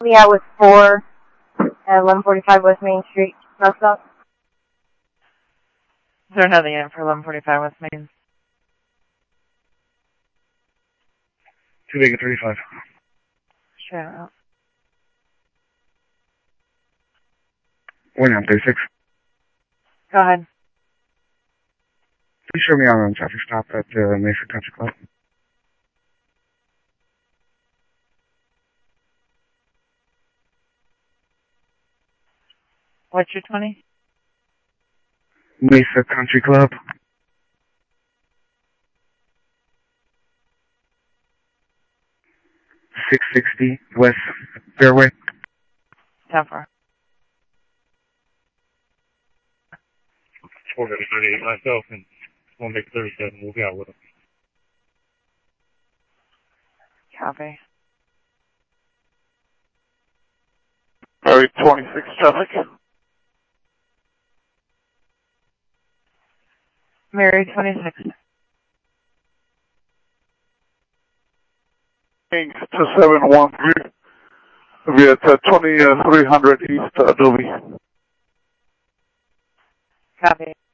Leah was 4 at 1145 West Main Street. That's up. Is there nothing in for 1145 West Main? 2 Vegas 35. Sure. 1936. Go ahead. Please show me on a traffic stop at Mesa Country Club. What's your 20? Mesa Country Club. 660 West Fairway. 10-4. 438 myself, and 1 Vegas 37. We'll be out with them. Copy. Very 26 traffic. Mary 26. King 2713. We're at 2300 East Adobe. Copy.